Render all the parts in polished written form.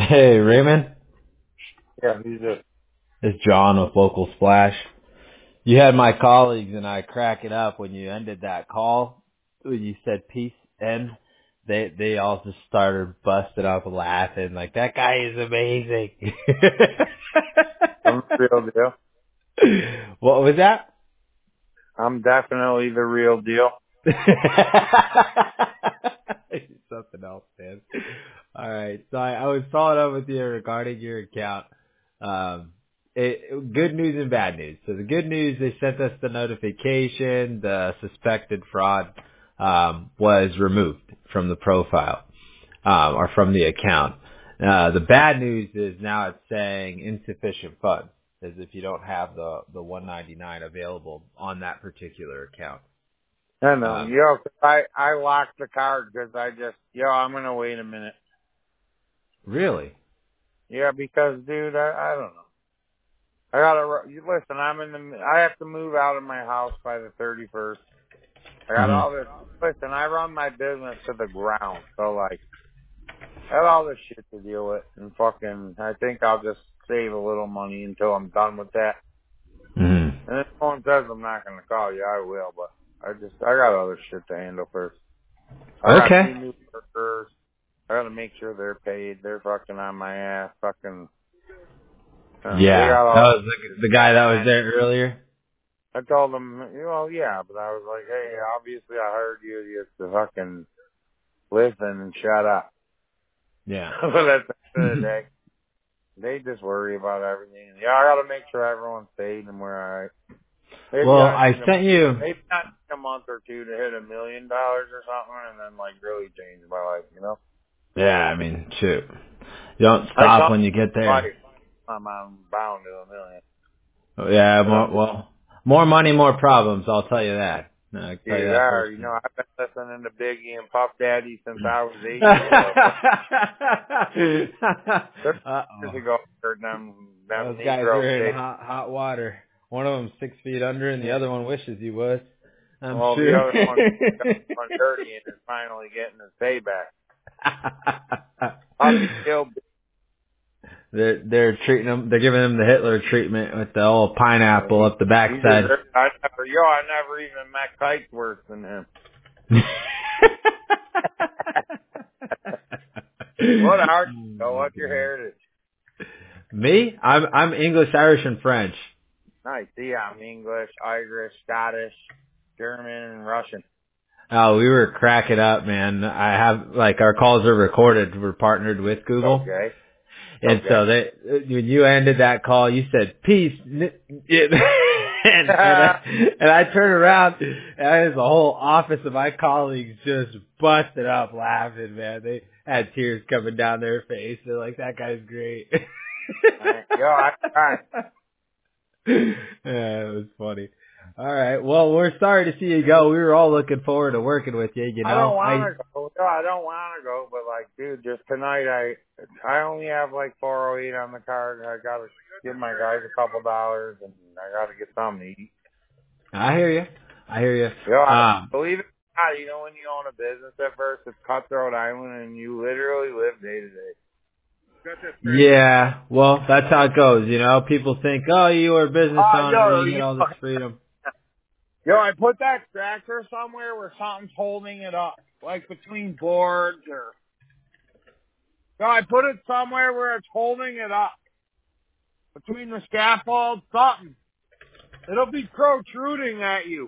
Hey, Raymond. Yeah, who's this? It's John with Local Splash. You had my colleagues and I cracking up when you ended that call. When you said peace and they all just started busting up laughing like that guy is amazing. I'm the real deal. What was that? I'm definitely the real deal. Something else, man. All right. So I was following up with you regarding your account. Good news and bad news. So the good news, they sent us the notification. The suspected fraud was removed from the profile or from the account. The bad news is now it's saying insufficient funds, as if you don't have the 199 available on that particular account. I know. I locked the card because I'm going to wait a minute. Really? Yeah, because, dude, I don't know. Listen, I have to move out of my house by the 31st. I got all this, listen, I run my business to the ground. So, like, I got all this shit to deal with. And I think I'll just save a little money until I'm done with that. Mm-hmm. And if someone says I'm not going to call you, I will, but I got other shit to handle first. I got 2 new workers. I got to make sure they're paid. They're fucking on my ass. They got all. That was the guy that was there earlier. I told them, yeah, but I was like, hey, obviously I heard you. You have to fucking listen and shut up. Yeah. But at the end of the day, they just worry about everything. Yeah, I got to make sure everyone's paid and we're all right. Maybe I sent you. maybe not a month or two to hit $1 million or something, and then like really change my life. Yeah, I mean, shoot. You don't stop when you get there. I'm bound to $1 million. Yeah, more money, more problems. I'll tell you that. I can tell you Dude, that personally. I've been listening to Biggie and Puff Daddy since I was 8 years old. 30 years ago, I heard them Those guys Negroes are in say, hot water. One of them 6 feet under, and the other one wishes he was. I'm well, the sure. other one's dirty and is finally getting his payback. Puffy still. They're treating him. They're giving him the Hitler treatment with the old pineapple up the backside. I never even met kites worse than him. What are you? What's your heritage? Me? I'm English, Irish, and French. Nice. Yeah, I'm English, Irish, Scottish, German, and Russian. Oh, we were cracking up, man. I have our calls are recorded. We're partnered with Google. Okay. And so when you ended that call, you said peace, and I turned around, and there's a whole office of my colleagues just busted up laughing, man. They had tears coming down their face. They're like, "That guy's great." Yeah, it was funny. All right. Well, we're sorry to see you go. We were all looking forward to working with you. I don't want to go. No, I don't want to go. But dude, just tonight, I only have 408 on the card. I gotta give my guys a couple dollars, and I gotta get something to eat. I hear you. Believe it or not, when you own a business at first, it's Cutthroat Island, and you literally live day to day. Yeah, well, that's how it goes, People think, oh, you are a business owner, you get all this freedom. I put that tractor somewhere where something's holding it up, between boards or... I put it somewhere where it's holding it up. Between the scaffold, something. It'll be protruding at you.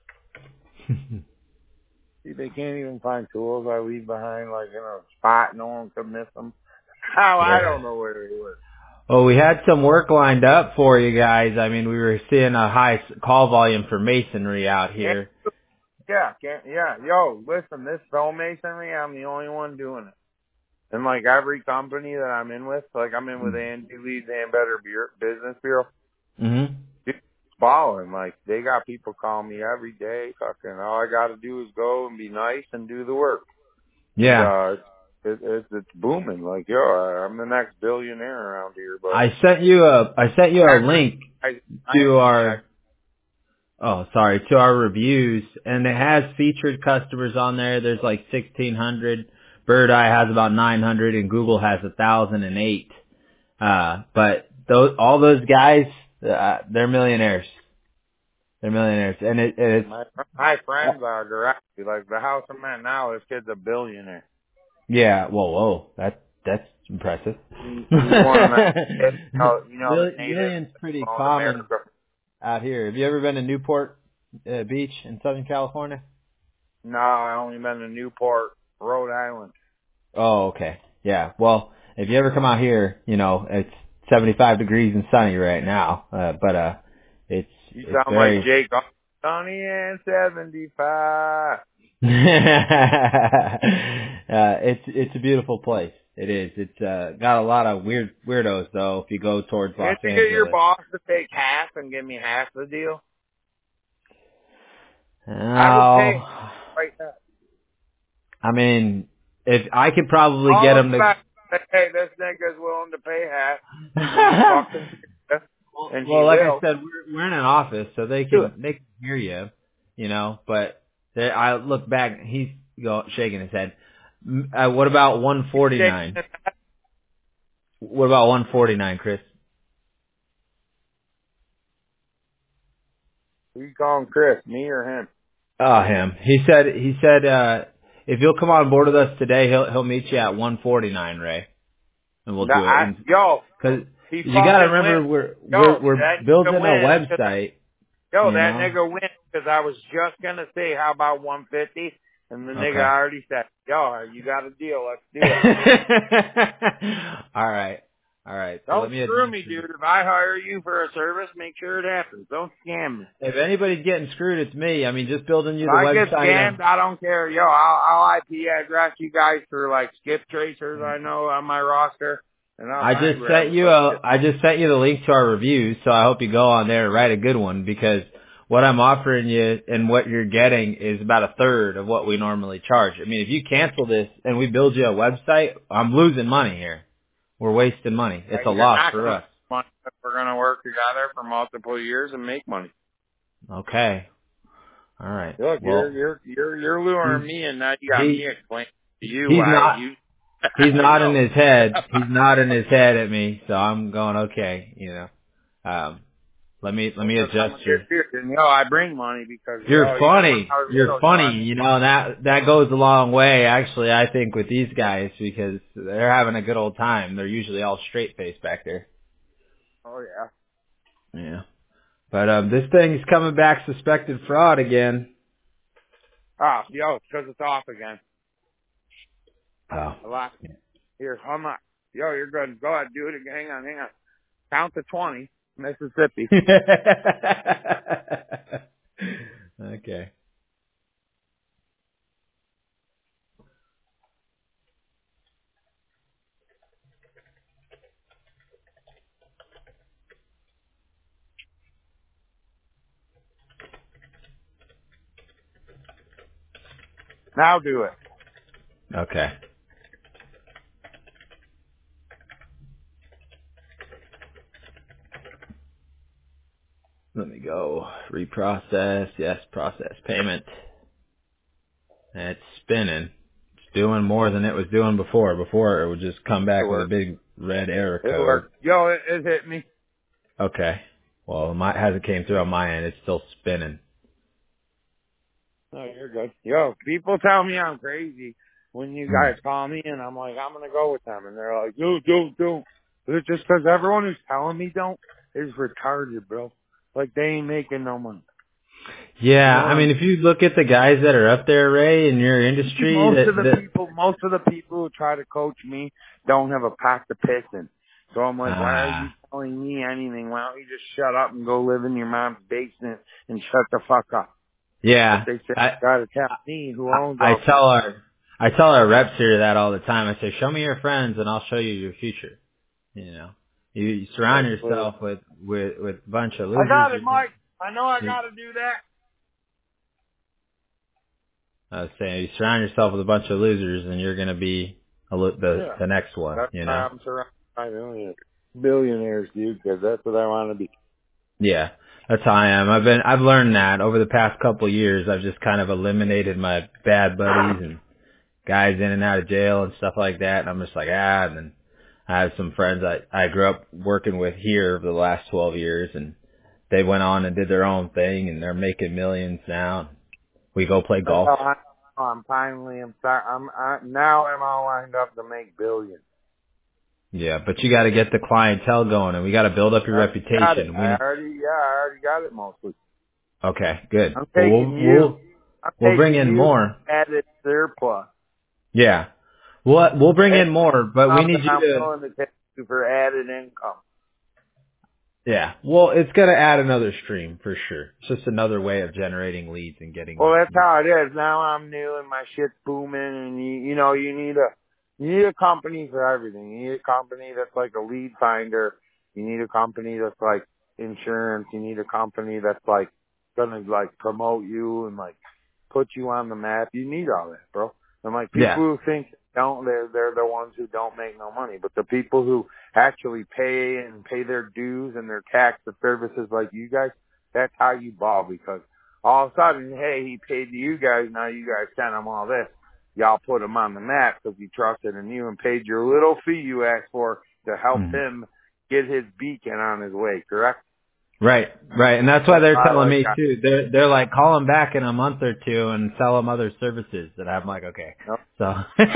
See, they can't even find tools I leave behind, in a spot no one could miss them. I don't know where they were. Well, we had some work lined up for you guys. I mean, we were seeing a high call volume for masonry out here. Yeah. Yo, listen, this stonemasonry, I'm the only one doing it. And every company that I'm in with, I'm in with Andy Leeds and Better Business Bureau. Mm-hmm. It's balling. They got people calling me every day. All I got to do is go and be nice and do the work. Yeah. It's booming. I'm the next billionaire around here. But I sent you a link to our reviews, and it has featured customers on there. There's 1,600 Bird Eye has about 900, and Google has 1,008. But all those guys, they're millionaires. They're millionaires, and it's my friends are directly like the house I'm at now. This kid's a billionaire. yeah. Whoa, that's impressive. He's one of the Million's pretty common out here. Have you ever been to Newport Beach in Southern California? No, I only been to Newport, Rhode Island. Oh, okay. Yeah. Well, if you ever come out here, it's 75 degrees and sunny right now. But it's sound very... like Jake. Sunny and 75. It's a beautiful place. It is. It's got a lot of weirdos though. If you go towards Los Angeles. Can't you get your boss to take half and give me half the deal? I would pay right now. I mean, if I could probably get him to. Hey, this nigga's willing to pay half. Well, like I said, we're in an office, so they can hear you, But I look back, he's shaking his head. What about 149? What about 149, Chris? Who you calling Chris? Me or him? Oh, him. He said if you'll come on board with us today, he'll meet you at 149, Ray, and we'll do it. Because you got to remember we're building a website. That nigga wins because I was just gonna say how about 150, and the nigga already said, you got a deal. Let's do it. All right. Don't screw me, dude. If I hire you for a service, make sure it happens. Don't scam me. If anybody's getting screwed, it's me. I mean, just building you the website. If I get scammed, I don't care. I'll IP address you guys through like skip tracers I know on my roster. And I just sent you the link to our reviews, so I hope you go on there and write a good one, because what I'm offering you and what you're getting is about a third of what we normally charge. I mean, if you cancel this and we build you a website, I'm losing money here. We're wasting money. It's a loss for us. We're going to work together for multiple years and make money. Okay. All right. Look, you're luring me, and now you got me explaining to you he's nodding his head. He's nodding his head at me, so I'm going, okay, Let me adjust you. I bring money because you're funny. You're funny. That goes a long way, actually, I think, with these guys, because they're having a good old time. They're usually all straight faced back there. Oh yeah. Yeah. But this thing's coming back suspected fraud again. Oh, because it's off again. Oh. Here, how much? You're good. Go ahead, do it again. Hang on. Count to 20. Mississippi. Okay. Now do it. Okay. Let me go. Reprocess. Yes, process payment. And it's spinning. It's doing more than it was doing before. Before, it would just come back with a big red error code. It worked. It hit me. Okay. Well, it hasn't came through on my end. It's still spinning. No, you're good. People tell me I'm crazy when you guys call me, and I'm like, I'm going to go with them. And they're like, no, don't. But it's just because everyone who's telling me don't is retarded, bro. Like, they ain't making no money. Yeah, I mean, if you look at the guys that are up there, Ray, in your industry, most of the people who try to coach me don't have a pack to piss in. So I'm like, why are you telling me anything? Why don't you just shut up and go live in your mom's basement and shut the fuck up? Yeah, but they say, gotta tell me who owns. I tell our reps here that all the time. I say, show me your friends, and I'll show you your future. You surround yourself with a bunch of losers. I got it, Mike. I know I got to do that. I was saying, you surround yourself with a bunch of losers, and you're going to be the next one. That's why I'm surrounded by billionaires, dude, because that's what I want to be. Yeah, that's how I am. I've learned that over the past couple of years. I've just kind of eliminated my bad buddies and guys in and out of jail and stuff like that. And I'm just like, and then I have some friends I grew up working with here for the last 12 years, and they went on and did their own thing, and they're making millions now. We go play golf. Now I'm all lined up to make billions. Yeah, but you got to get the clientele going, and we got to build up your reputation. I already got it mostly. Okay, good. I'm taking We'll bring in more. Added surplus. Yeah, we'll bring in more, but we need you I'm to. willing to take you for added income. Yeah, well, it's going to add another stream for sure. It's just another way of generating leads and getting. Well, that's how it is. Now I'm new and my shit's booming, and you need a company for everything. You need a company that's like a lead finder. You need a company that's like insurance. You need a company that's like gonna like promote you and like put you on the map. You need all that, bro. And like people who think they're the ones who don't make no money. But the people who actually pay their dues and their tax for services like you guys, that's how you ball, because all of a sudden, hey, he paid to you guys, now you guys sent him all this. Y'all put him on the map because he trusted in you and paid your little fee you asked for to help him get his beacon on his way, correct? Right. And that's why they're telling me too. They're like, call him back in a month or two and sell him other services. And I'm like, okay. Nope. So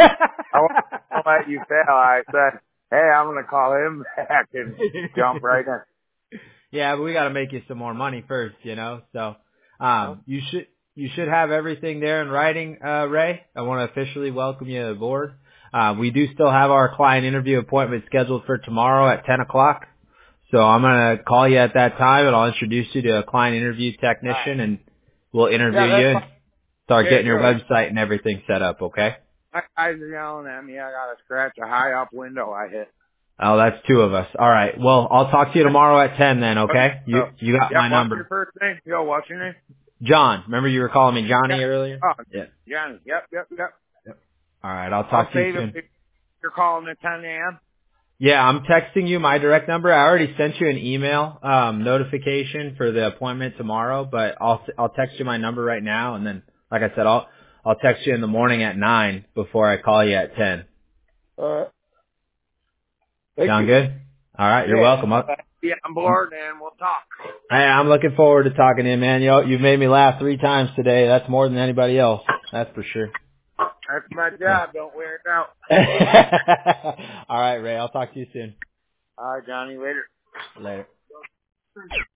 I'll let you fail. I said, hey, I'm going to call him back and jump right in. Yeah, but we got to make you some more money first, So, you should have everything there in writing, Ray. I want to officially welcome you aboard. We do still have our client interview appointment scheduled for tomorrow at 10 o'clock. So I'm going to call you at that time, and I'll introduce you to a client interview technician, and we'll interview you and start getting your website and everything set up, okay? My guys are yelling at me. I got to scratch a high-up window I hit. Oh, that's two of us. All right. Well, I'll talk to you tomorrow at 10 then, okay? You got my number. What's your first name? Yo, what's your name? John. Remember you were calling me Johnny earlier? Oh, yeah. Johnny. Yep. All right. I'll talk to you soon. You're calling at 10 a.m.? Yeah, I'm texting you my direct number. I already sent you an email notification for the appointment tomorrow, but I'll text you my number right now, and then, like I said, I'll text you in the morning at 9 before I call you at 10. Sound good? All right, you're welcome. Yeah, I'm bored, and we'll talk. Hey, I'm looking forward to talking to you, man. You've made me laugh 3 times today. That's more than anybody else. That's for sure. That's my job. Don't wear it out. All right, Ray. I'll talk to you soon. All right, Johnny. Later.